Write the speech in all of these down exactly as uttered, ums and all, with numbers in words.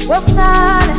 Wokale,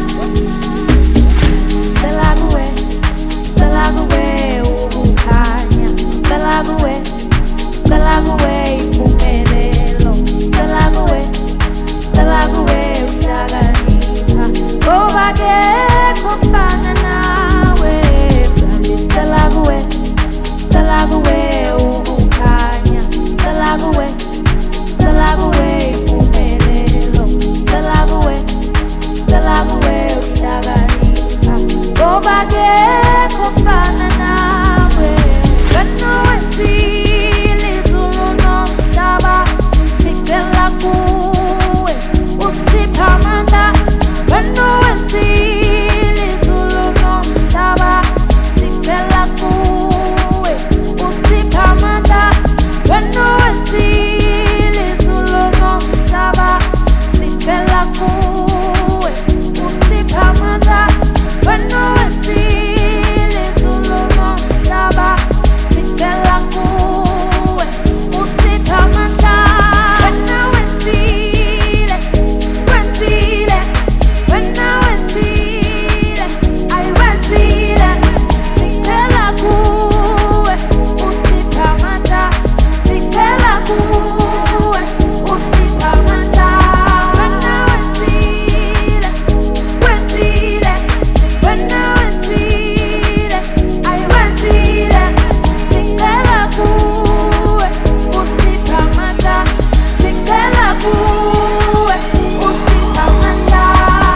Stella Gue, Stella Gue, Ukanya, Stella Gue, Stella Gue, Pumelelo, Stella Gue, Stella Gue, Utaganita, Obage, Kopana nawe, Stella Gue, Stella Gue, Ukanya, Stella Gue, Stella Gue, Pumelelo, Stella Gue, Stella Gue, Utaganita, Obage, Kopana nawe, Gano Enzili, Zulu no Daba, Sikela Kue, Usipamanda, Gano Enzili, Zulu no Daba, Sikela Kue, Usipamanda, Gano Enzili, Zulu no Daba, Sikela Kue, Usipamanda, Gano Enzili, Zulu no Daba, Sikela Kue, Usipamanda, Gano Enzili, Wenzile, Gano Enzile, Ay Wenzile, Sikela Kue, Usipamanda, Sikela Kue, Usipamanda, Gano Enzile, Wenzile, Gano Enzile, Ay Wenzile, Sikela Kue, Usipamanda, Sikela Kue, Usipamanda.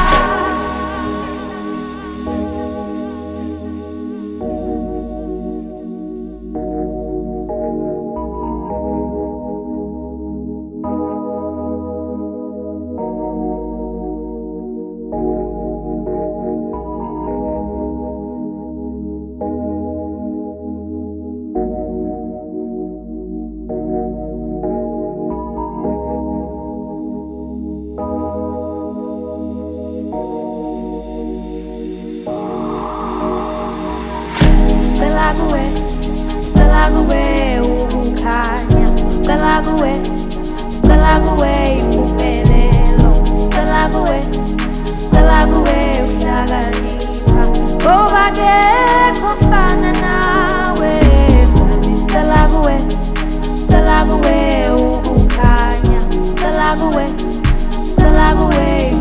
Stella Gue, Stella Gue, Ukanya, Stella Gue, Stella Gue, Pumelelo, Stella Gue, Stella Gue, Utaganita, Obage, Kopana nawe, Stella Gue, Stella Gue, Ukanya, Stella Gue, Stella Gue,